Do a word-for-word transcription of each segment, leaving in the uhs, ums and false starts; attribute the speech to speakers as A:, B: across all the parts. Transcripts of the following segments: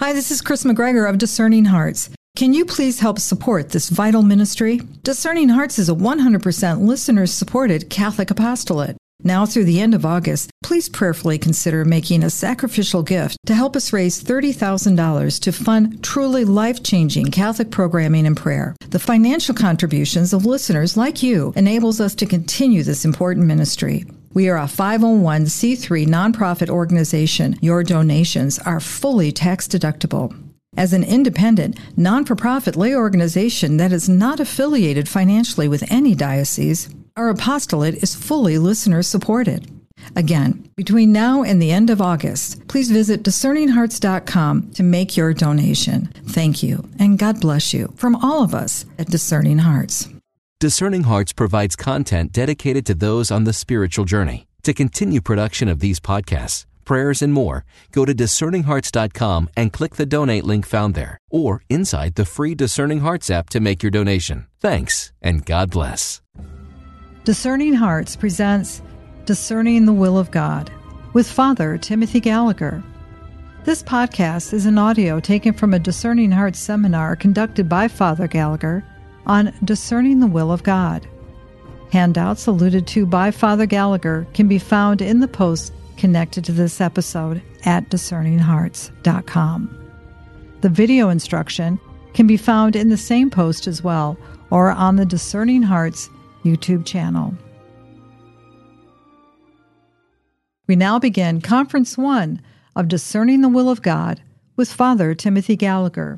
A: Hi, this is Chris McGregor of Discerning Hearts. Can you please help support this vital ministry? Discerning Hearts is a one hundred percent listener-supported Catholic apostolate. Now through the end of August, please prayerfully consider making a sacrificial gift to help us raise thirty thousand dollars to fund truly life-changing Catholic programming and prayer. The financial contributions of listeners like you enables us to continue this important ministry. We are a five oh one c three nonprofit organization. Your donations are fully tax-deductible. As an independent, non-for-profit lay organization that is not affiliated financially with any diocese, our apostolate is fully listener-supported. Again, between now and the end of August, please visit discerning hearts dot com to make your donation. Thank you, and God bless you from all of us at Discerning Hearts.
B: Discerning Hearts provides content dedicated to those on the spiritual journey. To continue production of these podcasts, prayers, and more, go to discerning hearts dot com and click the donate link found there, or inside the free Discerning Hearts app to make your donation. Thanks, and God bless.
A: Discerning Hearts presents Discerning the Will of God with Father Timothy Gallagher. This podcast is an audio taken from a Discerning Hearts seminar conducted by Father Gallagher on discerning the will of God. Handouts alluded to by Father Gallagher can be found in the post connected to this episode at discerning hearts dot com. The video instruction can be found in the same post as well, or on the Discerning Hearts YouTube channel. We now begin Conference one of Discerning the Will of God with Father Timothy Gallagher.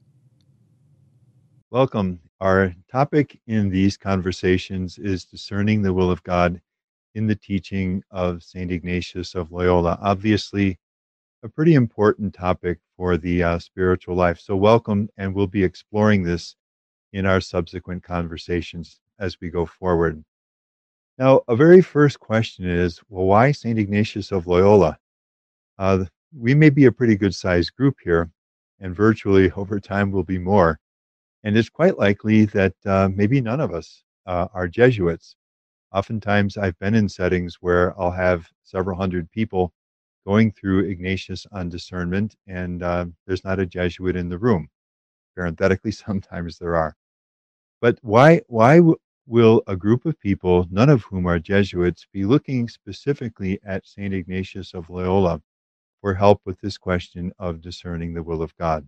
C: Welcome. Our topic in these conversations is discerning the will of God in the teaching of Saint Ignatius of Loyola. Obviously, a pretty important topic for the uh, spiritual life. So welcome, and we'll be exploring this in our subsequent conversations as we go forward. Now, a very first question is, well, why Saint Ignatius of Loyola? Uh, we may be a pretty good-sized group here, and virtually over time will be more. And it's quite likely that uh, maybe none of us uh, are Jesuits. Oftentimes, I've been in settings where I'll have several hundred people going through Ignatius on discernment, and uh, there's not a Jesuit in the room. Parenthetically, sometimes there are. But why, why w- will a group of people, none of whom are Jesuits, be looking specifically at Saint Ignatius of Loyola for help with this question of discerning the will of God?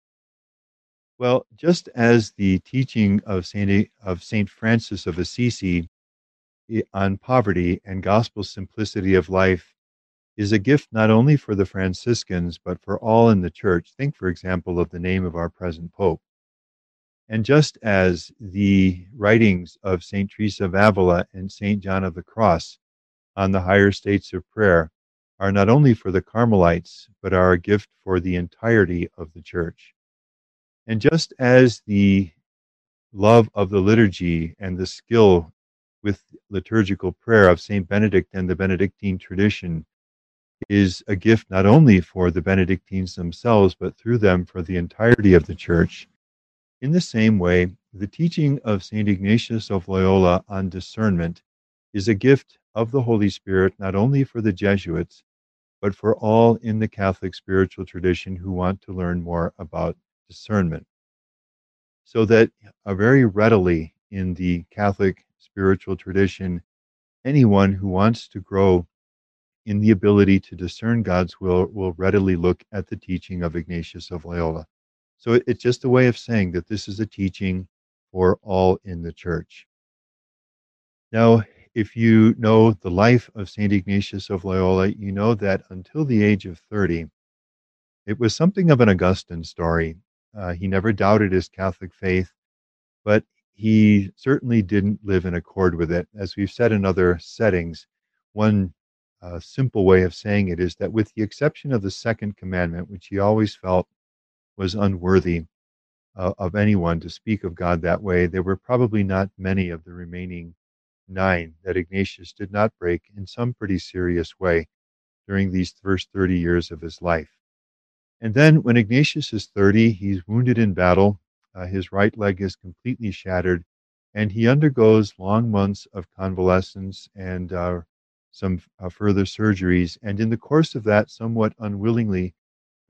C: Well, just as the teaching of Saint of Saint Francis of Assisi on poverty and gospel simplicity of life is a gift not only for the Franciscans, but for all in the Church. Think, for example, of the name of our present Pope. And just as the writings of Saint Teresa of Avila and Saint John of the Cross on the higher states of prayer are not only for the Carmelites, but are a gift for the entirety of the Church. And just as the love of the liturgy and the skill with liturgical prayer of Saint Benedict and the Benedictine tradition is a gift not only for the Benedictines themselves, but through them for the entirety of the Church, in the same way, the teaching of Saint Ignatius of Loyola on discernment is a gift of the Holy Spirit not only for the Jesuits, but for all in the Catholic spiritual tradition who want to learn more about discernment. So that uh, very readily in the Catholic spiritual tradition, anyone who wants to grow in the ability to discern God's will will readily look at the teaching of Ignatius of Loyola. So it, it's just a way of saying that this is a teaching for all in the Church. Now, if you know the life of Saint Ignatius of Loyola, you know that until the age of thirty, it was something of an Augustine story. Uh, he never doubted his Catholic faith, but he certainly didn't live in accord with it. As we've said in other settings, one uh, simple way of saying it is that with the exception of the second commandment, which he always felt was unworthy uh, of anyone to speak of God that way, there were probably not many of the remaining nine that Ignatius did not break in some pretty serious way during these first thirty years of his life. And then when Ignatius is thirty, he's wounded in battle. Uh, his right leg is completely shattered, and he undergoes long months of convalescence and uh, some uh, further surgeries. And in the course of that, somewhat unwillingly,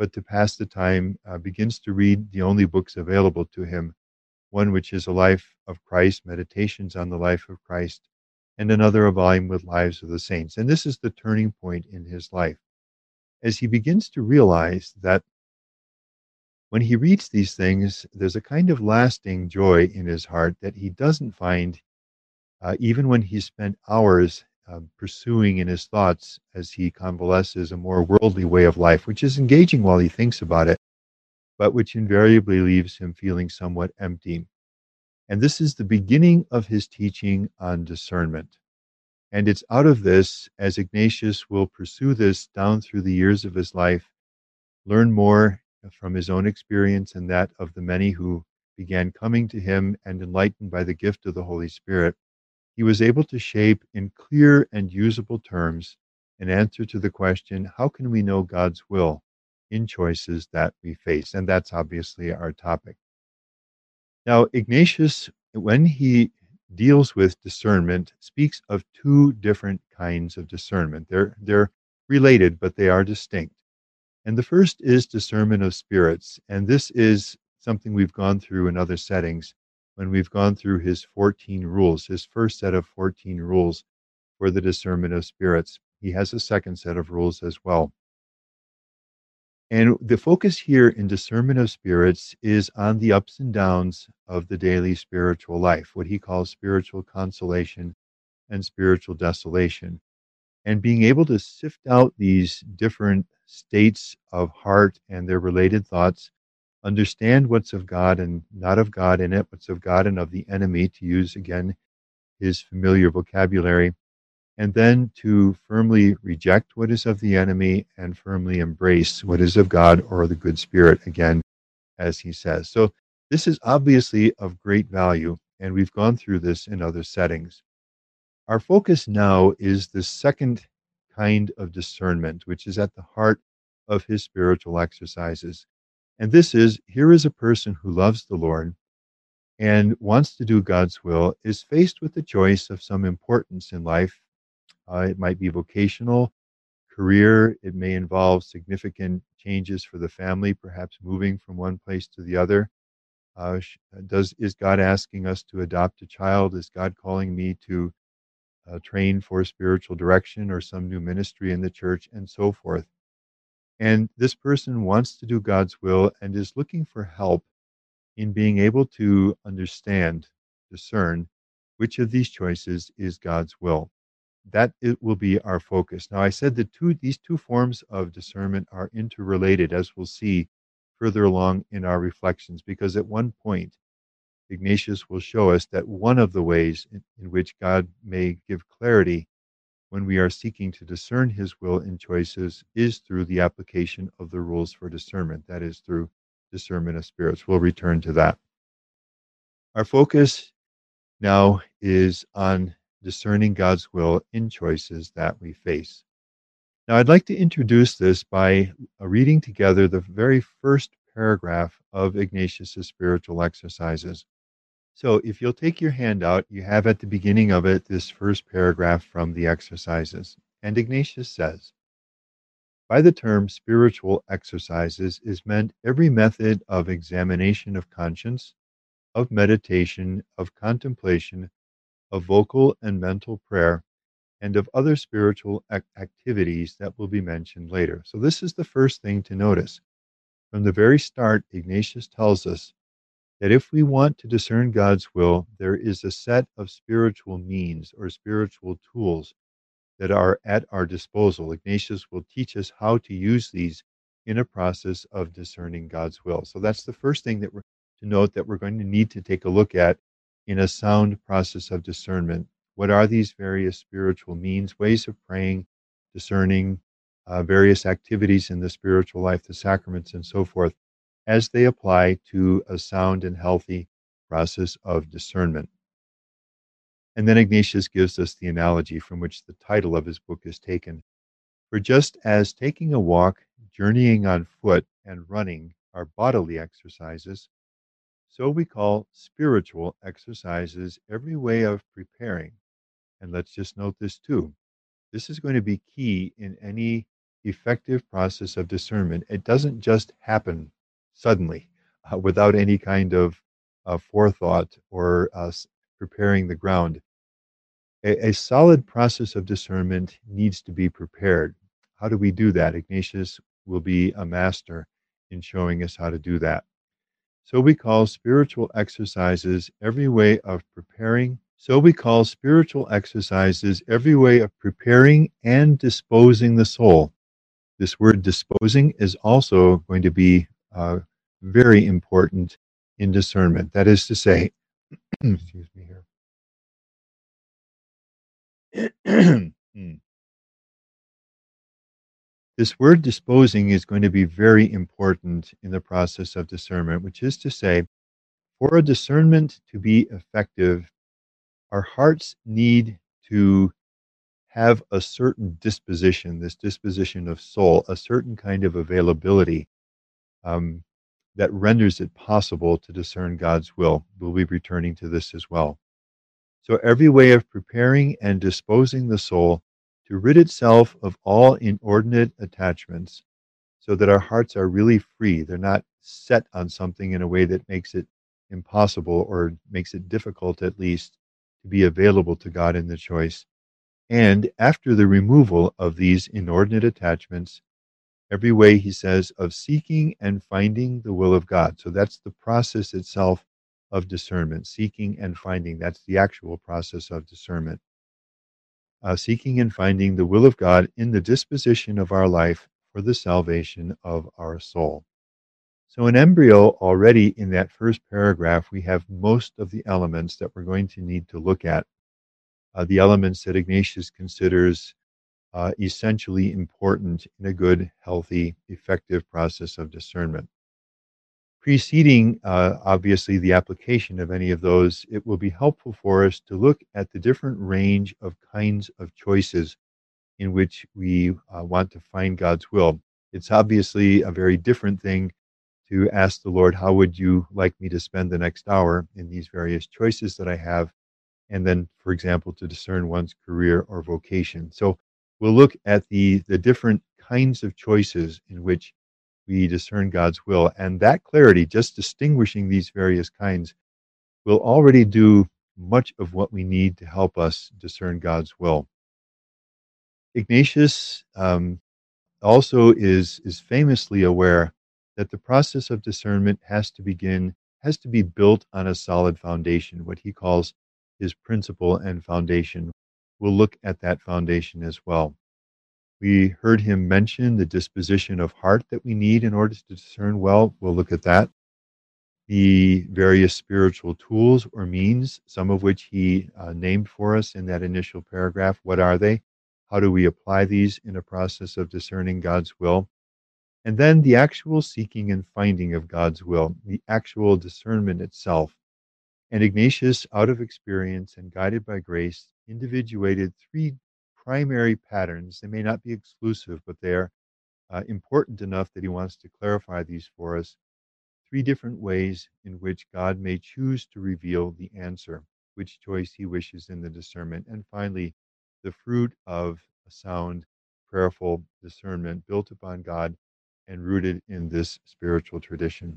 C: but to pass the time, uh, begins to read the only books available to him, one which is a life of Christ, meditations on the life of Christ, and another a volume with lives of the saints. And this is the turning point in his life, as he begins to realize that when he reads these things, there's a kind of lasting joy in his heart that he doesn't find uh, even when he spent hours uh, pursuing in his thoughts as he convalesces a more worldly way of life, which is engaging while he thinks about it, but which invariably leaves him feeling somewhat empty. And this is the beginning of his teaching on discernment. And it's out of this, as Ignatius will pursue this down through the years of his life, learn more from his own experience and that of the many who began coming to him and enlightened by the gift of the Holy Spirit, he was able to shape in clear and usable terms an answer to the question, how can we know God's will in choices that we face? And that's obviously our topic. Now, Ignatius, when he deals with discernment, speaks of two different kinds of discernment. They're, they're related, but they are distinct. And the first is discernment of spirits. And this is something we've gone through in other settings when we've gone through his fourteen rules, his first set of fourteen rules for the discernment of spirits. He has a second set of rules as well. And the focus here in discernment of spirits is on the ups and downs of the daily spiritual life, what he calls spiritual consolation and spiritual desolation. And being able to sift out these different states of heart and their related thoughts, understand what's of God and not of God in it, what's of God and of the enemy, to use again his familiar vocabulary, and then to firmly reject what is of the enemy and firmly embrace what is of God or the good spirit, again, as he says. So this is obviously of great value, and we've gone through this in other settings. Our focus now is the second kind of discernment, which is at the heart of his spiritual exercises. And this is, here is a person who loves the Lord and wants to do God's will, is faced with the choice of some importance in life. Uh, it might be vocational, career. It may involve significant changes for the family, perhaps moving from one place to the other. Uh, does is God asking us to adopt a child? Is God calling me to uh, train for spiritual direction or some new ministry in the church, and so forth? And this person wants to do God's will and is looking for help in being able to understand, discern which of these choices is God's will. That it will be our focus. Now, I said that two, these two forms of discernment are interrelated, as we'll see further along in our reflections, because at one point, Ignatius will show us that one of the ways in, in which God may give clarity when we are seeking to discern his will in choices is through the application of the rules for discernment, that is, through discernment of spirits. We'll return to that. Our focus now is on discerning God's will in choices that we face. Now, I'd like to introduce this by reading together the very first paragraph of Ignatius' spiritual exercises. So if you'll take your handout, you have at the beginning of it this first paragraph from the exercises. And Ignatius says, by the term spiritual exercises is meant every method of examination of conscience, of meditation, of contemplation, of vocal and mental prayer, and of other spiritual ac- activities that will be mentioned later. So this is the first thing to notice. From the very start, Ignatius tells us that if we want to discern God's will, there is a set of spiritual means or spiritual tools that are at our disposal. Ignatius will teach us how to use these in a process of discerning God's will. So that's the first thing that we're to note, that we're going to need to take a look at in a sound process of discernment. What are these various spiritual means, ways of praying, discerning, uh, various activities in the spiritual life, the sacraments, and so forth, as they apply to a sound and healthy process of discernment? And then Ignatius gives us the analogy from which the title of his book is taken. For just as taking a walk, journeying on foot, and running are bodily exercises, so we call spiritual exercises every way of preparing. And let's just note this too. This is going to be key in any effective process of discernment. It doesn't just happen suddenly uh, without any kind of uh, forethought or uh, preparing the ground. A, a solid process of discernment needs to be prepared. How do we do that? Ignatius will be a master in showing us how to do that. So we call spiritual exercises every way of preparing. So we call spiritual exercises every way of preparing and disposing the soul. This word disposing is also going to be uh, very important in discernment. That is to say, excuse me here. This word disposing is going to be very important in the process of discernment, which is to say, for a discernment to be effective, our hearts need to have a certain disposition, this disposition of soul, a certain kind of availability um, that renders it possible to discern God's will. We'll be returning to this as well. So every way of preparing and disposing the soul to rid itself of all inordinate attachments so that our hearts are really free. They're not set on something in a way that makes it impossible or makes it difficult, at least, to be available to God in the choice. And after the removal of these inordinate attachments, every way, he says, of seeking and finding the will of God. So that's the process itself of discernment, seeking and finding. That's the actual process of discernment. Uh, seeking and finding the will of God in the disposition of our life for the salvation of our soul. So in embryo, already in that first paragraph, we have most of the elements that we're going to need to look at. Uh, the elements that Ignatius considers uh, essentially important in a good, healthy, effective process of discernment. Preceding, uh, obviously, the application of any of those, it will be helpful for us to look at the different range of kinds of choices in which we uh, want to find God's will. It's obviously a very different thing to ask the Lord, how would you like me to spend the next hour in these various choices that I have? And then, for example, to discern one's career or vocation. So we'll look at the, the different kinds of choices in which we discern God's will. And that clarity, just distinguishing these various kinds, will already do much of what we need to help us discern God's will. Ignatius um, also is, is famously aware that the process of discernment has to begin, has to be built on a solid foundation, what he calls his principle and foundation. We'll look at that foundation as well. We heard him mention the disposition of heart that we need in order to discern well. We'll look at that. The various spiritual tools or means, some of which he uh, named for us in that initial paragraph. What are they? How do we apply these in a process of discerning God's will? And then the actual seeking and finding of God's will, the actual discernment itself. And Ignatius, out of experience and guided by grace, individuated three primary patterns. They may not be exclusive, but they are uh, important enough that he wants to clarify these for us. Three different ways in which God may choose to reveal the answer, which choice he wishes in the discernment. And finally, the fruit of a sound, prayerful discernment built upon God and rooted in this spiritual tradition.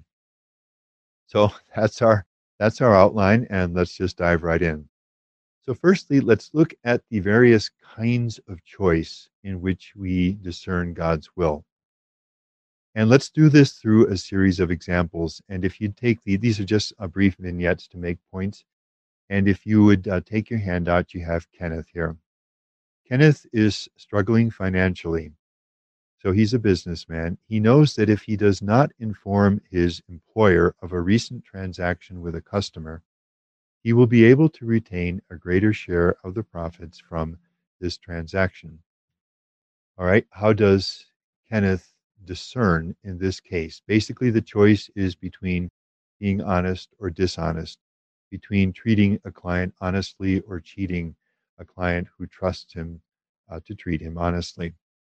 C: So that's our that's our outline, and let's just dive right in. So firstly, let's look at the various kinds of choice in which we discern God's will. And let's do this through a series of examples. And if you take the, these are just a brief vignettes to make points. And if you would uh, take your handout, you have Kenneth here. Kenneth is struggling financially. So he's a businessman. He knows that if he does not inform his employer of a recent transaction with a customer, he will be able to retain a greater share of the profits from this transaction. All right, how does Kenneth discern in this case? Basically, the choice is between being honest or dishonest, between treating a client honestly or cheating a client who trusts him uh, to treat him honestly.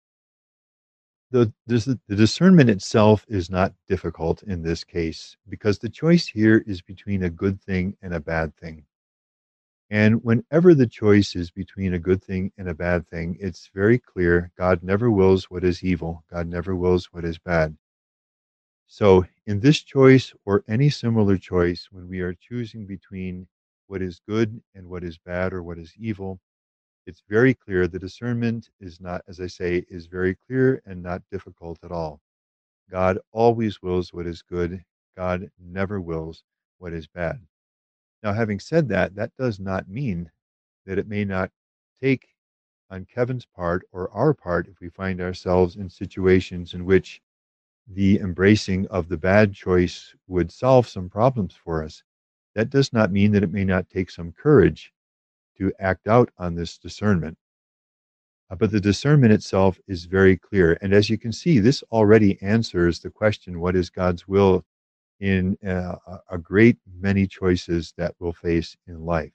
C: The, the discernment itself is not difficult in this case because the choice here is between a good thing and a bad thing. And whenever the choice is between a good thing and a bad thing, it's very clear God never wills what is evil, God never wills what is bad. So, in this choice or any similar choice, when we are choosing between what is good and what is bad or what is evil, it's very clear. The discernment is not, as I say, is very clear and not difficult at all. God always wills what is good. God never wills what is bad. Now, having said that, that does not mean that it may not take on Kevin's part or our part if we find ourselves in situations in which the embracing of the bad choice would solve some problems for us. That does not mean that it may not take some courage to act out on this discernment. Uh, but the discernment itself is very clear. And as you can see, this already answers the question, what is God's will in uh, a great many choices that we'll face in life.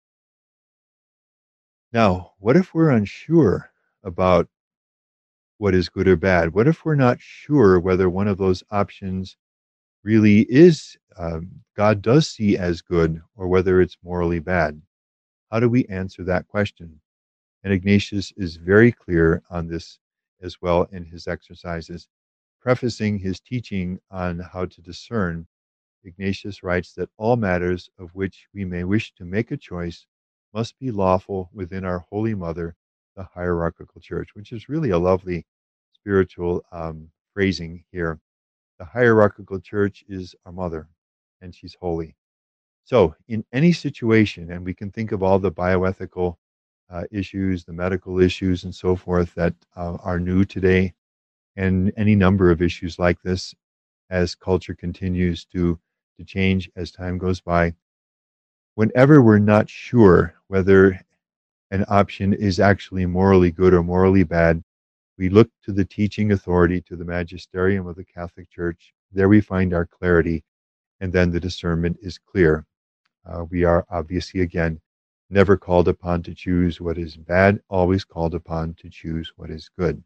C: Now, what if we're unsure about what is good or bad? What if we're not sure whether one of those options really is, um, God does see as good, or whether it's morally bad? How do we answer that question? And Ignatius is very clear on this as well in his exercises. Prefacing his teaching on how to discern, Ignatius writes that all matters of which we may wish to make a choice must be lawful within our Holy Mother, the hierarchical Church, which is really a lovely spiritual um, phrasing here. The hierarchical Church is our mother, and she's holy. So, in any situation, and we can think of all the bioethical uh, issues, the medical issues, and so forth that uh, are new today, and any number of issues like this as culture continues to to change as time goes by. Whenever we're not sure whether an option is actually morally good or morally bad, we look to the teaching authority, to the magisterium of the Catholic Church. There we find our clarity, and then the discernment is clear. Uh, we are obviously, again, never called upon to choose what is bad, always called upon to choose what is good.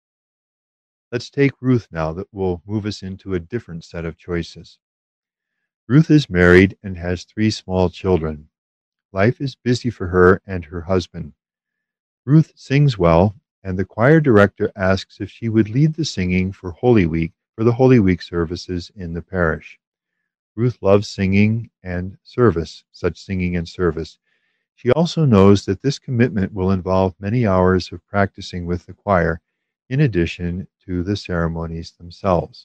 C: Let's take Ruth now, that will move us into a different set of choices. Ruth is married and has three small children. Life is busy for her and her husband. Ruth sings well, and the choir director asks if she would lead the singing for Holy Week, for the Holy Week services in the parish. Ruth loves singing and service, such singing and service. She also knows that this commitment will involve many hours of practicing with the choir, in addition to the ceremonies themselves.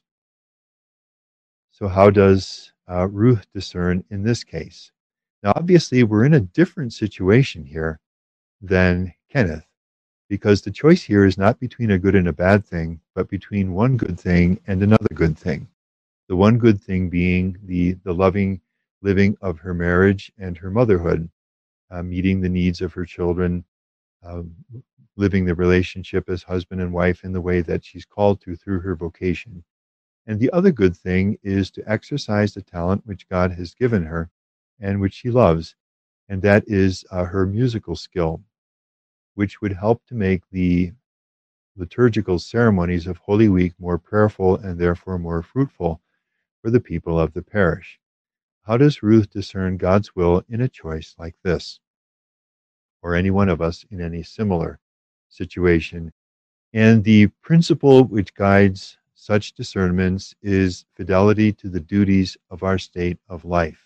C: So how does uh, Ruth discern in this case? Now, obviously, we're in a different situation here than Kenneth, because the choice here is not between a good and a bad thing, but between one good thing and another good thing. The one good thing being the, the loving living of her marriage and her motherhood, uh, meeting the needs of her children, uh, living the relationship as husband and wife in the way that she's called to through her vocation. And the other good thing is to exercise the talent which God has given her and which she loves, and that is uh, her musical skill, which would help to make the liturgical ceremonies of Holy Week more prayerful and therefore more fruitful for the people of the parish. How does Ruth discern God's will in a choice like this, or any one of us in any similar situation? And the principle which guides such discernments is fidelity to the duties of our state of life.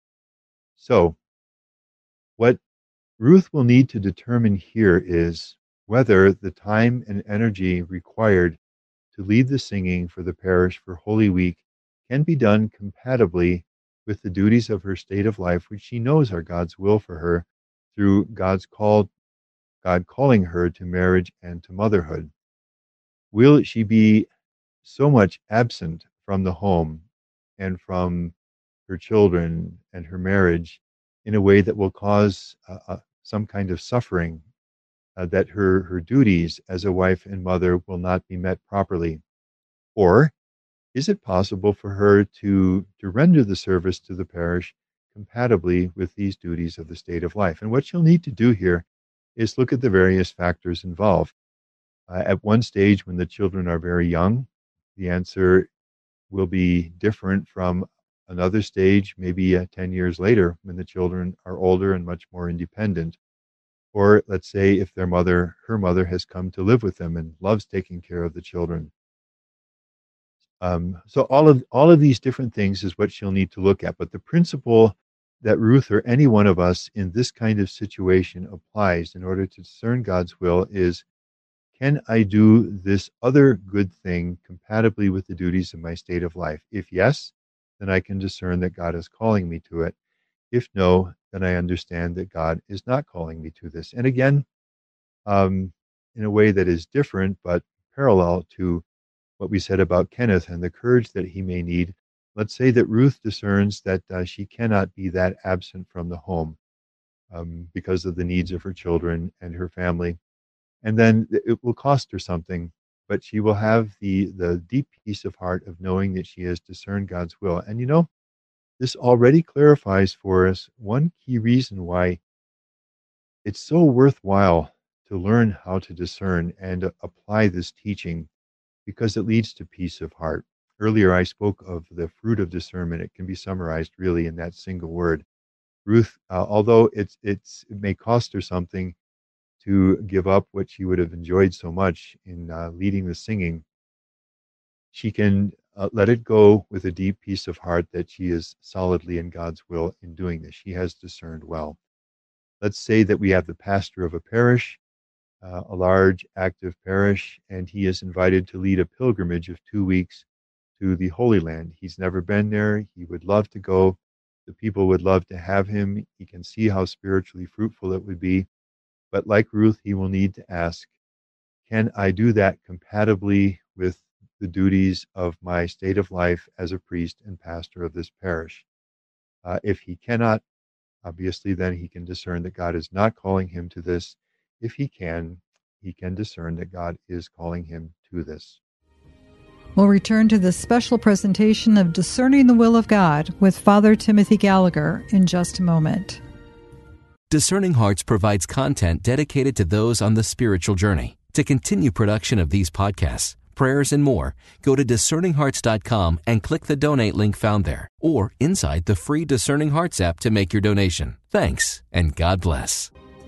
C: So, what Ruth will need to determine here is whether the time and energy required to lead the singing for the parish for Holy Week can be done compatibly with the duties of her state of life, which she knows are God's will for her through God's call, God calling her to marriage and to motherhood. Will she be so much absent from the home and from her children and her marriage in a way that will cause uh, uh, some kind of suffering, uh, that her, her duties as a wife and mother will not be met properly? Or is it possible for her to, to render the service to the parish compatibly with these duties of the state of life? And what she'll need to do here is look at the various factors involved. Uh, at one stage, when the children are very young, the answer will be different from another stage, maybe uh, ten years later, when the children are older and much more independent. Or let's say if their mother, her mother has come to live with them and loves taking care of the children. Um, so all of all of these different things is what she'll need to look at. But the principle that Ruth or any one of us in this kind of situation applies in order to discern God's will is, can I do this other good thing compatibly with the duties of my state of life? If yes, then I can discern that God is calling me to it. If no, then I understand that God is not calling me to this. And again, um, in a way that is different but parallel to what we said about Kenneth and the courage that he may need, let's say that Ruth discerns that uh, she cannot be that absent from the home um, because of the needs of her children and her family. And then it will cost her something, but she will have the, the deep peace of heart of knowing that she has discerned God's will. And you know, this already clarifies for us one key reason why it's so worthwhile to learn how to discern and apply this teaching, because it leads to peace of heart. Earlier, I spoke of the fruit of discernment. It can be summarized really in that single word. Ruth, uh, although it's, it's, it may cost her something to give up what she would have enjoyed so much in uh, leading the singing, she can uh, let it go with a deep peace of heart that she is solidly in God's will in doing this. She has discerned well. Let's say that we have the pastor of a parish, uh, a large active parish, and he is invited to lead a pilgrimage of two weeks to the Holy Land. He's never been there. He would love to go. The people would love to have him. He can see how spiritually fruitful it would be. But like Ruth, he will need to ask, can I do that compatibly with the duties of my state of life as a priest and pastor of this parish? Uh, if he cannot, obviously, then he can discern that God is not calling him to this. If he can, he can discern that God is calling him to this.
A: We'll return to this special presentation of Discerning the Will of God with Father Timothy Gallagher in just a moment.
B: Discerning Hearts provides content dedicated to those on the spiritual journey. To continue production of these podcasts, prayers, and more, go to discerning hearts dot com and click the donate link found there, or inside the free Discerning Hearts app to make your donation. Thanks, and God bless.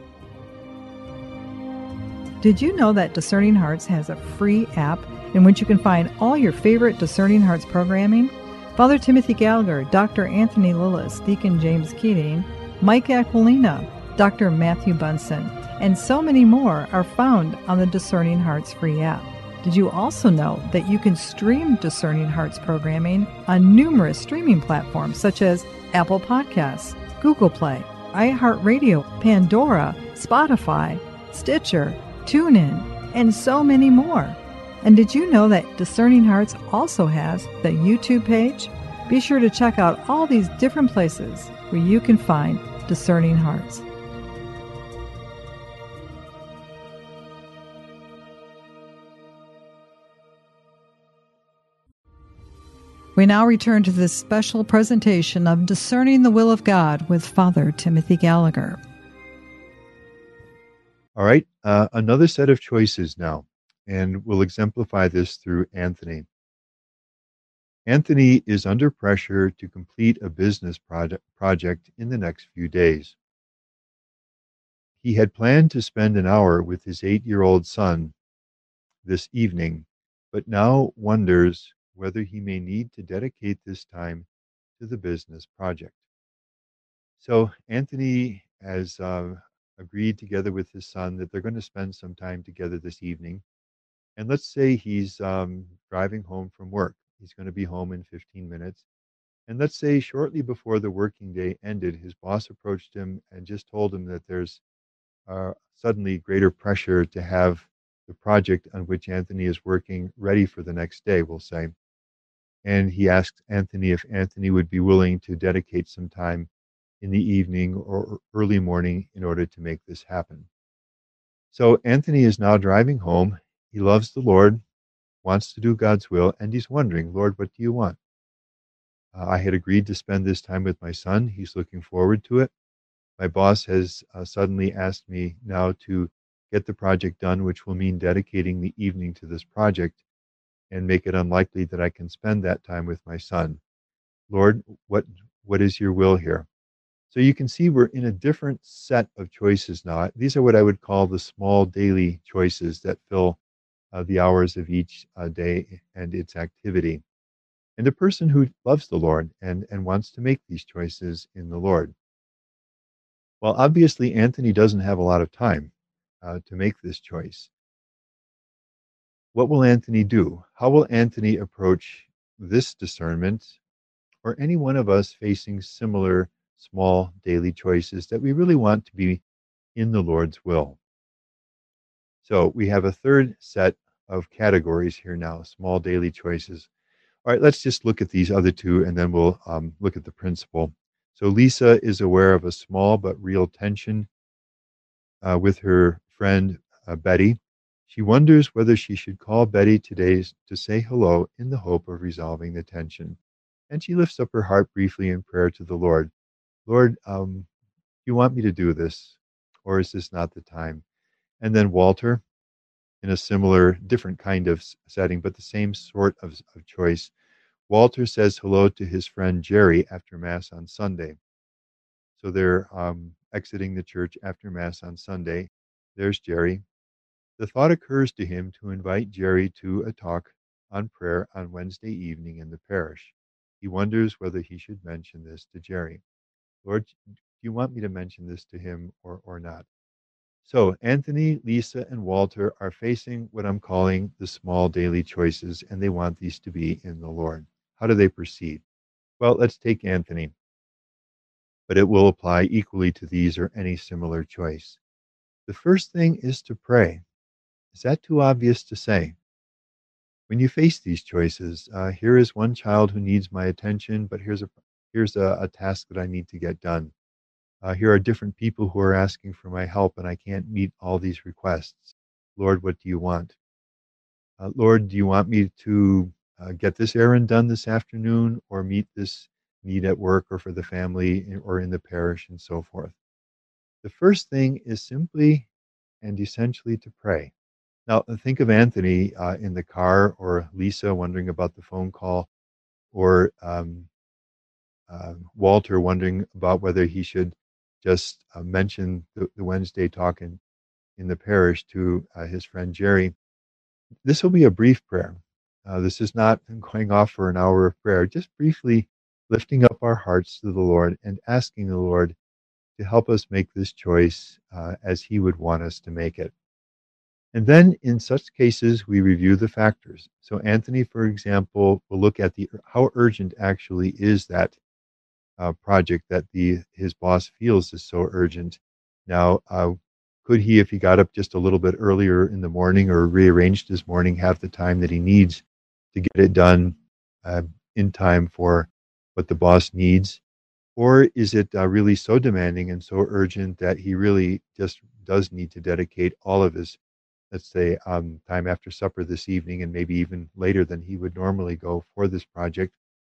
A: Did you know that Discerning Hearts has a free app in which you can find all your favorite Discerning Hearts programming? Father Timothy Gallagher, Doctor Anthony Lillis, Deacon James Keating, Mike Aquilina, Doctor Matthew Bunson, and so many more are found on the Discerning Hearts free app. Did you also know that you can stream Discerning Hearts programming on numerous streaming platforms such as Apple Podcasts, Google Play, iHeartRadio, Pandora, Spotify, Stitcher, TuneIn, and so many more? And did you know that Discerning Hearts also has the YouTube page? Be sure to check out all these different places where you can find Discerning Hearts. We now return to this special presentation of Discerning the Will of God with Father Timothy Gallagher.
C: All right, uh, another set of choices now, and we'll exemplify this through Anthony. Anthony is under pressure to complete a business project project in the next few days. He had planned to spend an hour with his eight-year-old son this evening, but now wonders whether he may need to dedicate this time to the business project. So Anthony has uh, agreed together with his son that they're going to spend some time together this evening. And let's say he's um, driving home from work. He's going to be home in fifteen minutes. And let's say shortly before the working day ended, his boss approached him and just told him that there's uh, suddenly greater pressure to have the project on which Anthony is working ready for the next day, we'll say. And he asked Anthony if Anthony would be willing to dedicate some time in the evening or early morning in order to make this happen. So Anthony is now driving home. He loves the Lord, wants to do God's will, and he's wondering, Lord, what do you want? Uh, I had agreed to spend this time with my son. He's looking forward to it. My boss has uh, suddenly asked me now to get the project done, which will mean dedicating the evening to this project and make it unlikely that I can spend that time with my son. Lord, what what is your will here? So you can see we're in a different set of choices now. These are what I would call the small daily choices that fill uh, the hours of each uh, day and its activity. And a person who loves the Lord and, and wants to make these choices in the Lord. Well, obviously, Anthony doesn't have a lot of time uh, to make this choice. What will Anthony do? How will Anthony approach this discernment, or any one of us facing similar small daily choices that we really want to be in the Lord's will? So we have a third set of categories here now, small daily choices. All right, let's just look at these other two and then we'll um, look at the principle. So Lisa is aware of a small but real tension uh, with her friend uh, Betty. She wonders whether she should call Betty today to say hello in the hope of resolving the tension. And she lifts up her heart briefly in prayer to the Lord. Lord, um, do you want me to do this? Or is this not the time? And then Walter, in a similar, different kind of setting, but the same sort of, of choice. Walter says hello to his friend Jerry after Mass on Sunday. So they're um, exiting the church after Mass on Sunday. There's Jerry. The thought occurs to him to invite Jerry to a talk on prayer on Wednesday evening in the parish. He wonders whether he should mention this to Jerry. Lord, do you want me to mention this to him or, or not? So Anthony, Lisa, and Walter are facing what I'm calling the small daily choices, and they want these to be in the Lord. How do they proceed? Well, let's take Anthony, but it will apply equally to these or any similar choice. The first thing is to pray. Is that too obvious to say? When you face these choices, uh, here is one child who needs my attention, but here's a here's a, a task that I need to get done. Uh, here are different people who are asking for my help, and I can't meet all these requests. Lord, what do you want? Uh, Lord, do you want me to uh, get this errand done this afternoon, or meet this need at work or for the family or in the parish and so forth? The first thing is simply and essentially to pray. Now, think of Anthony uh, in the car, or Lisa wondering about the phone call, or um, uh, Walter wondering about whether he should just uh, mention the, the Wednesday talk in, in the parish to uh, his friend Jerry. This will be a brief prayer. Uh, this is not going off for an hour of prayer, just briefly lifting up our hearts to the Lord and asking the Lord to help us make this choice uh, as He would want us to make it. And then in such cases, we review the factors. So Anthony, for example, will look at the how urgent actually is that uh, project that the his boss feels is so urgent. Now, uh, could he, if he got up just a little bit earlier in the morning or rearranged his morning, have the time that he needs to get it done uh, in time for what the boss needs? Or is it uh, really so demanding and so urgent that he really just does need to dedicate all of his, let's say, um, time after supper this evening and maybe even later than he would normally go for this project?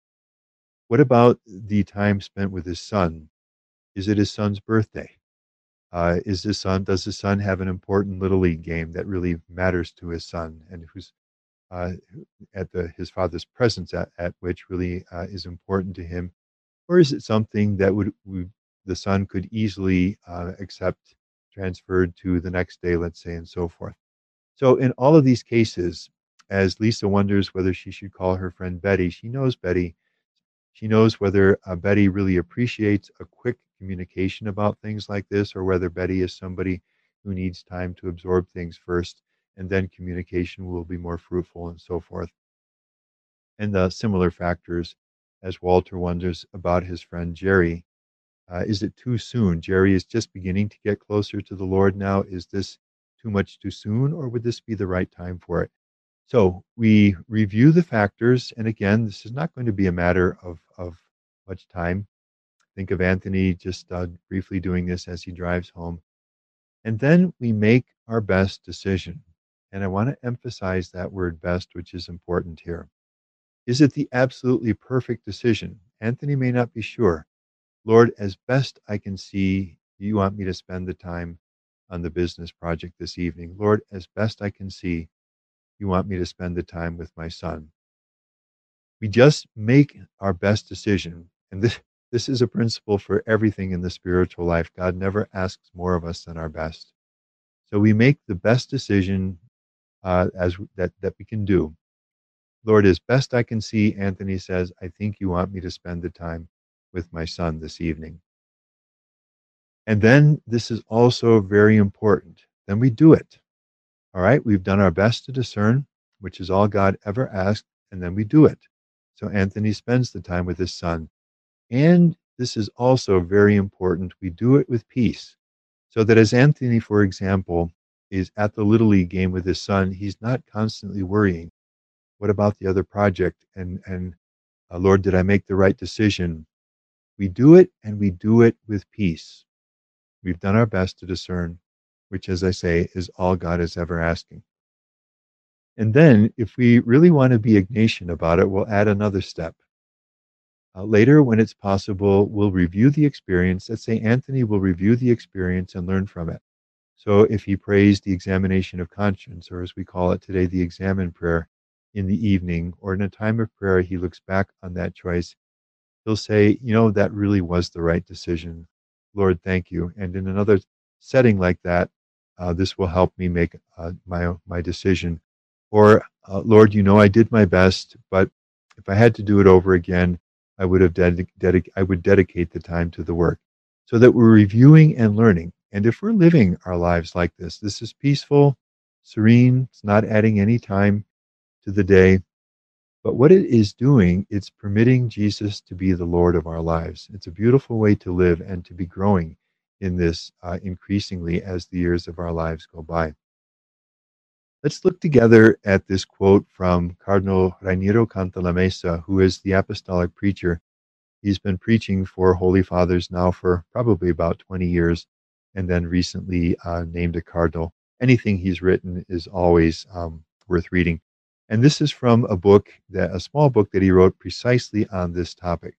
C: What about the time spent with his son? Is it his son's birthday? Uh, is his son, does his son have an important little league game that really matters to his son and who's uh, at the, his father's presence at, at which really uh, is important to him? Or is it something that would, would the son could easily uh, accept transferred to the next day, let's say, and so forth? So in all of these cases, as Lisa wonders whether she should call her friend Betty, she knows Betty. She knows whether uh, Betty really appreciates a quick communication about things like this, or whether Betty is somebody who needs time to absorb things first, and then communication will be more fruitful and so forth. And the similar factors as Walter wonders about his friend Jerry. Uh, is it too soon? Jerry is just beginning to get closer to the Lord now. Is this too much too soon, or would this be the right time for it? So we review the factors, and again, this is not going to be a matter of, of much time. Think of Anthony just uh, briefly doing this as he drives home. And then we make our best decision. And I want to emphasize that word best, which is important here. Is it the absolutely perfect decision? Anthony may not be sure. Lord, as best I can see, you want me to spend the time on the business project this evening. Lord, as best I can see, you want me to spend the time with my son. We just make our best decision. And this, this is a principle for everything in the spiritual life. God never asks more of us than our best. So we make the best decision uh, as that, that we can do. Lord, as best I can see, Anthony says, I think you want me to spend the time with my son this evening. And then this is also very important. Then we do it. All right, we've done our best to discern, which is all God ever asked, and then we do it. So Anthony spends the time with his son. And this is also very important. We do it with peace. So that as Anthony, for example, is at the Little League game with his son, he's not constantly worrying. What about the other project? And, and uh, Lord, did I make the right decision? We do it, and we do it with peace. We've done our best to discern, which, as I say, is all God is ever asking. And then, if we really want to be Ignatian about it, we'll add another step. Uh, later, when it's possible, we'll review the experience. Let's say Anthony will review the experience and learn from it. So if he prays the examination of conscience, or as we call it today, the examen prayer in the evening, or in a time of prayer, he looks back on that choice. He'll say, you know, that really was the right decision. Lord, thank you. And in another setting like that, uh, this will help me make uh, my my decision. Or, uh, Lord, you know, I did my best, but if I had to do it over again, I would have dedic- dedic- I would dedicate the time to the work, so that we're reviewing and learning. And if we're living our lives like this, this is peaceful, serene. It's not adding any time to the day. But what it is doing, it's permitting Jesus to be the Lord of our lives. It's a beautiful way to live and to be growing in this uh, increasingly as the years of our lives go by. Let's look together at this quote from Cardinal Rainiero Cantalamessa, who is the apostolic preacher. He's been preaching for Holy Fathers now for probably about twenty years, and then recently uh, named a cardinal. Anything he's written is always um, worth reading. And this is from a book, that a small book that he wrote precisely on this topic.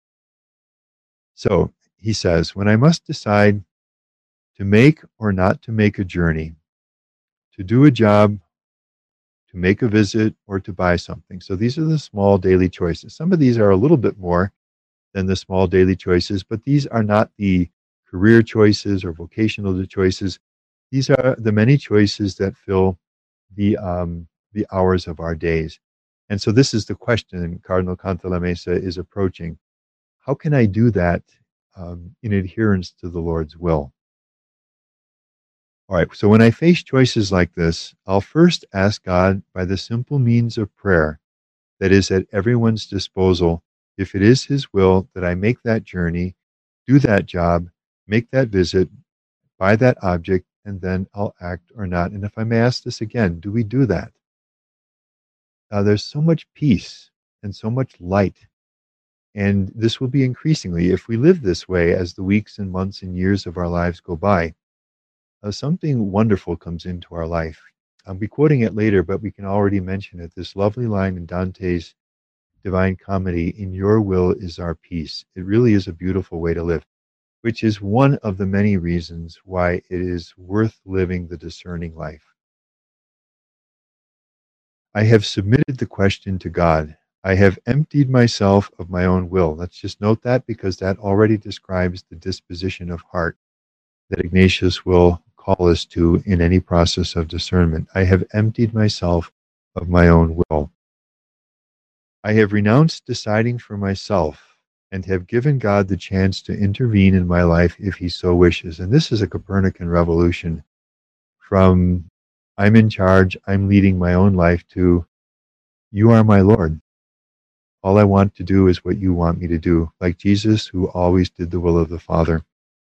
C: So he says, when I must decide to make or not to make a journey, to do a job, to make a visit, or to buy something. So these are the small daily choices. Some of these are a little bit more than the small daily choices, but these are not the career choices or vocational choices. These are the many choices that fill the um, the hours of our days. And so this is the question Cardinal Cantalamessa is approaching. How can I do that um, in adherence to the Lord's will? All right, so when I face choices like this, I'll first ask God by the simple means of prayer that is at everyone's disposal, if it is His will that I make that journey, do that job, make that visit, buy that object, and then I'll act or not. And if I may ask this again, do we do that? Uh, there's so much peace and so much light. And this will be increasingly, if we live this way as the weeks and months and years of our lives go by, uh, something wonderful comes into our life. I'll be quoting it later, but we can already mention it. This lovely line in Dante's Divine Comedy, in your will is our peace. It really is a beautiful way to live, which is one of the many reasons why it is worth living the discerning life. I have submitted the question to God. I have emptied myself of my own will. Let's just note that, because that already describes the disposition of heart that Ignatius will call us to in any process of discernment. I have emptied myself of my own will. I have renounced deciding for myself and have given God the chance to intervene in my life if He so wishes. And this is a Copernican revolution from I'm in charge, I'm leading my own life, to you are my Lord. All I want to do is what you want me to do, like Jesus, who always did the will of the Father.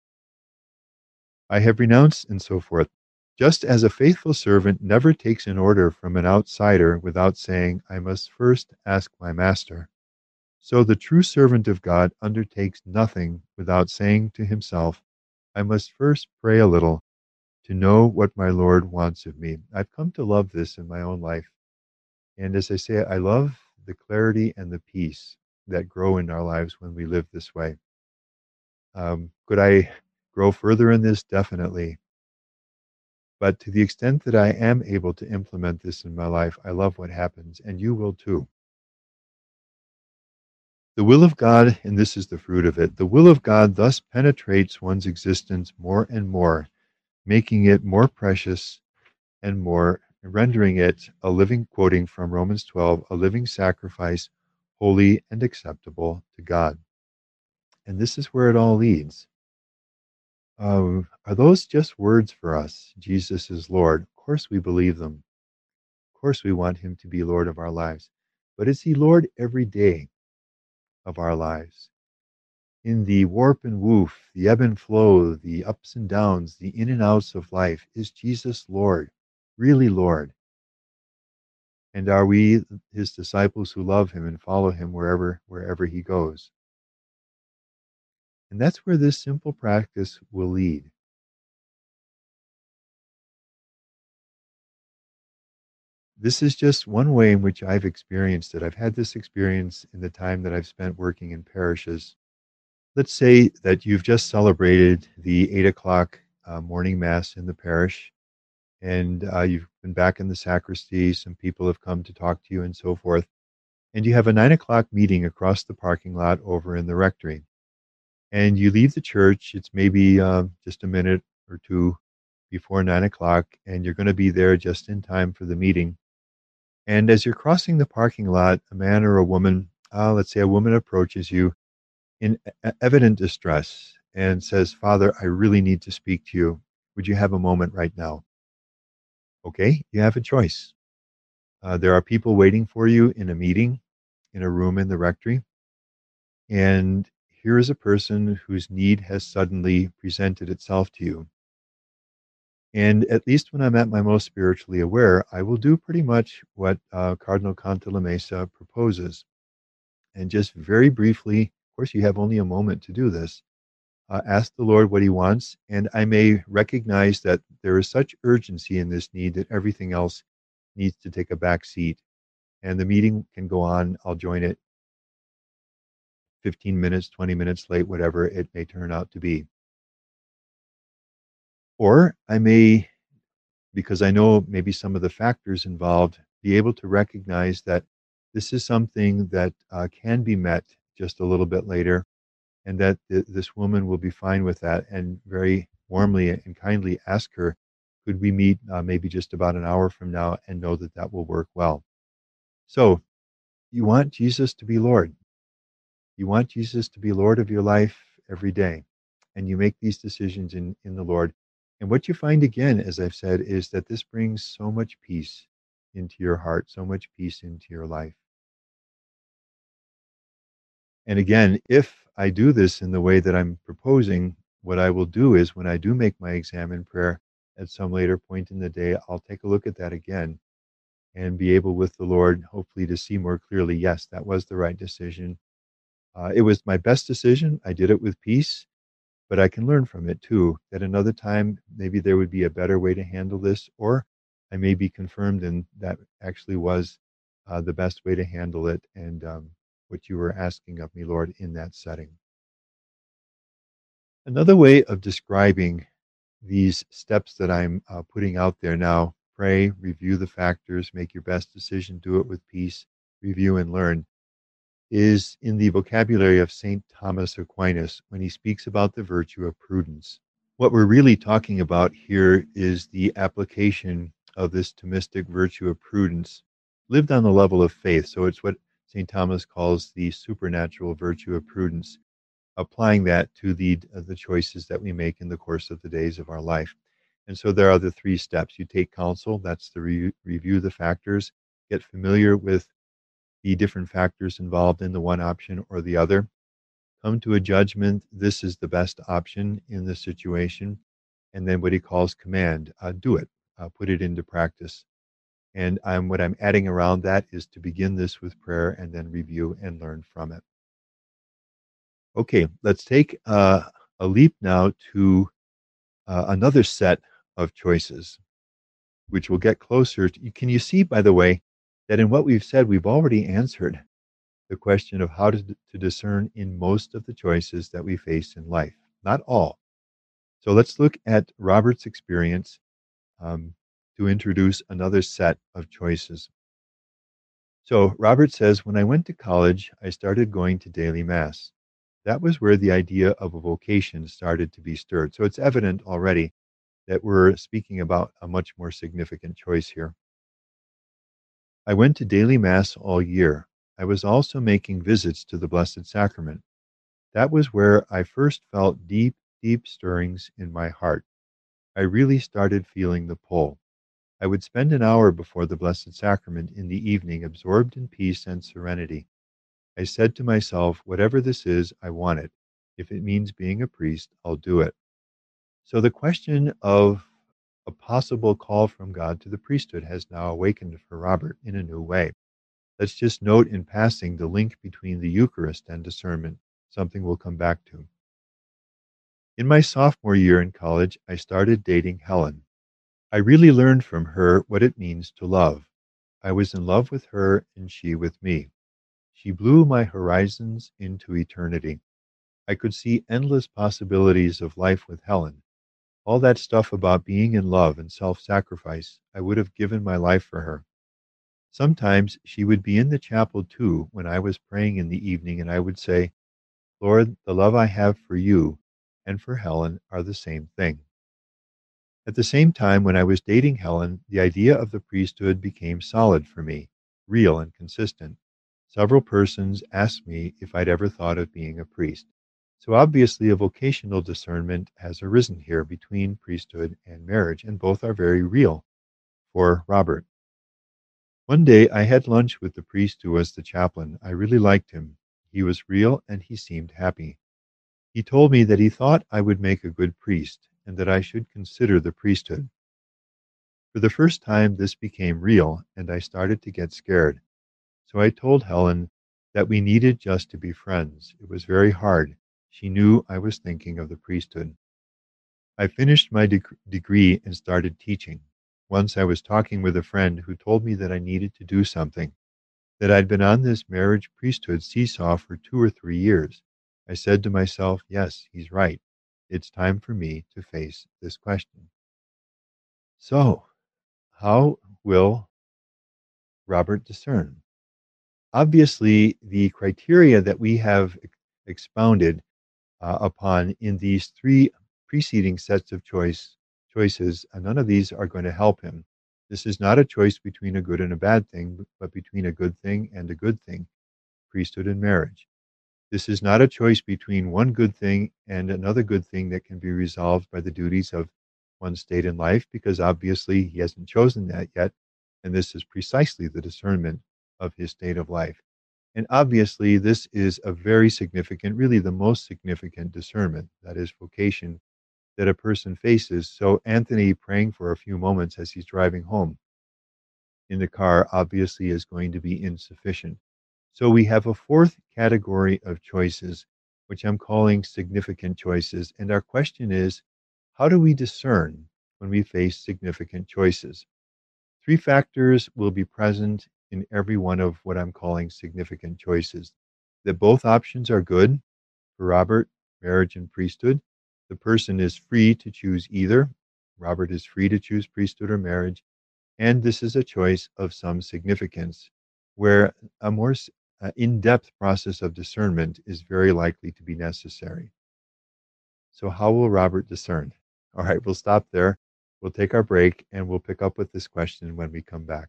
C: I have renounced, and so forth. Just as a faithful servant never takes an order from an outsider without saying, I must first ask my master, so the true servant of God undertakes nothing without saying to himself, I must first pray a little to know what my Lord wants of me. I've come to love this in my own life. And as I say, I love the clarity and the peace that grow in our lives when we live this way. Um, could I grow further in this? Definitely. But to the extent that I am able to implement this in my life, I love what happens, and you will too. The will of God, and this is the fruit of it, the will of God thus penetrates one's existence more and more, making it more precious and more, rendering it a living, quoting from Romans twelve, a living sacrifice, holy and acceptable to God. And this is where it all leads. Um, are those just words for us? Jesus is Lord. Of course we believe them. Of course we want him to be Lord of our lives. But is he Lord every day of our lives? In the warp and woof, the ebb and flow, the ups and downs, the in and outs of life, is Jesus Lord, really Lord? And are we his disciples who love him and follow him wherever wherever he goes? And that's where this simple practice will lead. This is just one way in which I've experienced it. I've had this experience in the time that I've spent working in parishes. Let's say that you've just celebrated the eight o'clock uh, morning mass in the parish, and uh, you've been back in the sacristy. Some people have come to talk to you and so forth. And you have a nine o'clock meeting across the parking lot over in the rectory. And you leave the church. It's maybe uh, just a minute or two before nine o'clock, and you're going to be there just in time for the meeting. And as you're crossing the parking lot, a man or a woman, uh, let's say a woman approaches you in e- evident distress and says, "Father, I really need to speak to you. Would you have a moment right now?" Okay, you have a choice. Uh, there are people waiting for you in a meeting, in a room in the rectory. And here is a person whose need has suddenly presented itself to you. And at least when I'm at my most spiritually aware, I will do pretty much what uh, Cardinal Cantalamessa proposes. And just very briefly, of course, you have only a moment to do this, uh, ask the Lord what he wants. And I may recognize that there is such urgency in this need that everything else needs to take a back seat. And the meeting can go on. I'll join it fifteen minutes, twenty minutes late, whatever it may turn out to be. Or I may, because I know maybe some of the factors involved, be able to recognize that this is something that uh, can be met just a little bit later, and that th- this woman will be fine with that, and very warmly and kindly ask her, could we meet uh, maybe just about an hour from now, and know that that will work well. So you want Jesus to be Lord. You want Jesus to be Lord of your life every day. And you make these decisions in, in the Lord. And what you find again, as I've said, is that this brings so much peace into your heart, so much peace into your life. And again, if I do this in the way that I'm proposing, what I will do is when I do make my exam in prayer at some later point in the day, I'll take a look at that again and be able with the Lord, hopefully, to see more clearly, yes, that was the right decision. Uh, it was my best decision. I did it with peace. But I can learn from it too, that another time maybe there would be a better way to handle this, or I may be confirmed in that actually was uh, the best way to handle it, and um, what you were asking of me, Lord, in that setting. Another way of describing these steps that I'm uh, putting out there now: pray, review the factors, make your best decision, do it with peace, review and learn, is in the vocabulary of Saint Thomas Aquinas when he speaks about the virtue of prudence. What we're really talking about here is the application of this Thomistic virtue of prudence lived on the level of faith. So it's what Saint Thomas calls the supernatural virtue of prudence, applying that to the, uh, the choices that we make in the course of the days of our life. And so there are the three steps. You take counsel, that's the re- review the factors, get familiar with the different factors involved in the one option or the other, come to a judgment, this is the best option in this situation, and then what he calls command, uh, do it, uh, put it into practice. And I'm, what I'm adding around that is to begin this with prayer and then review and learn from it. Okay, let's take uh, a leap now to uh, another set of choices, which will get closer to, can you see, by the way, that in what we've said, we've already answered the question of how to, to discern in most of the choices that we face in life, not all. So let's look at Robert's experience um, to introduce another set of choices. So Robert says, when I went to college, I started going to daily mass. That was where the idea of a vocation started to be stirred. So it's evident already that we're speaking about a much more significant choice here. I went to daily mass all year. I was also making visits to the Blessed Sacrament. That was where I first felt deep, deep stirrings in my heart. I really started feeling the pull. I would spend an hour before the Blessed Sacrament in the evening, absorbed in peace and serenity. I said to myself, whatever this is, I want it. If it means being a priest, I'll do it. So the question of a possible call from God to the priesthood has now awakened for Robert in a new way. Let's just note in passing the link between the Eucharist and discernment, something we'll come back to. In my sophomore year in college, I started dating Helen. I really learned from her what it means to love. I was in love with her and she with me. She blew my horizons into eternity. I could see endless possibilities of life with Helen. All that stuff about being in love and self-sacrifice, I would have given my life for her. Sometimes she would be in the chapel too when I was praying in the evening, and I would say, Lord, the love I have for you and for Helen are the same thing. At the same time, when I was dating Helen, the idea of the priesthood became solid for me, real and consistent. Several persons asked me if I'd ever thought of being a priest. So obviously a vocational discernment has arisen here between priesthood and marriage, and both are very real for Robert. One day I had lunch with the priest who was the chaplain. I really liked him. He was real and he seemed happy. He told me that he thought I would make a good priest and that I should consider the priesthood. For the first time this became real and I started to get scared. So I told Helen that we needed just to be friends. It was very hard. She knew I was thinking of the priesthood. I finished my deg- degree and started teaching. Once I was talking with a friend who told me that I needed to do something, that I'd been on this marriage priesthood seesaw for two or three years. I said to myself, yes, he's right. It's time for me to face this question. So, how will Robert discern? Obviously, the criteria that we have ex- expounded uh, upon in these three preceding sets of choice choices, uh, none of these are going to help him. This is not a choice between a good and a bad thing, but between a good thing and a good thing, priesthood and marriage. This is not a choice between one good thing and another good thing that can be resolved by the duties of one's state in life, because obviously he hasn't chosen that yet, and this is precisely the discernment of his state of life. And obviously this is a very significant, really the most significant discernment, that is vocation, that a person faces. So Anthony praying for a few moments as he's driving home in the car obviously is going to be insufficient. So we have a fourth category of choices, which I'm calling significant choices. And our question is, how do we discern when we face significant choices? Three factors will be present in every one of what I'm calling significant choices. That both options are good for Robert, marriage and priesthood. The person is free to choose either. Robert is free to choose priesthood or marriage. And this is a choice of some significance, where a more uh, in-depth process of discernment is very likely to be necessary. So how will Robert discern? All right, we'll stop there. We'll take our break and we'll pick up with this question when we come back.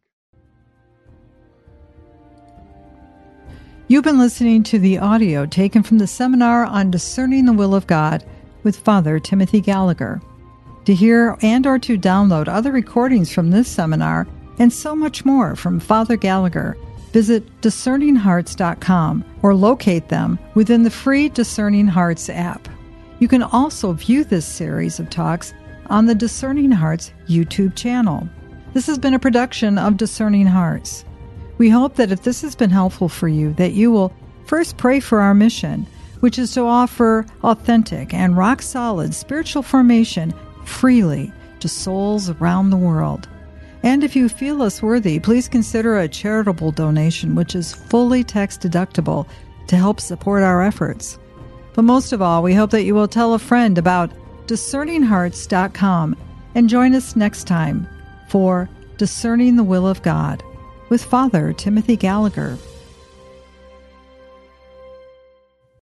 A: You've been listening to the audio taken from the seminar on Discerning the Will of God with Father Timothy Gallagher. To hear and or to download other recordings from this seminar and so much more from Father Gallagher, visit discerning hearts dot com or locate them within the free Discerning Hearts app. You can also view this series of talks on the Discerning Hearts YouTube channel. This has been a production of Discerning Hearts. We hope that if this has been helpful for you, that you will first pray for our mission, which is to offer authentic and rock-solid spiritual formation freely to souls around the world. And if you feel us worthy, please consider a charitable donation, which is fully tax-deductible, to help support our efforts. But most of all, we hope that you will tell a friend about discerning hearts dot com and join us next time for Discerning the Will of God with Father Timothy Gallagher.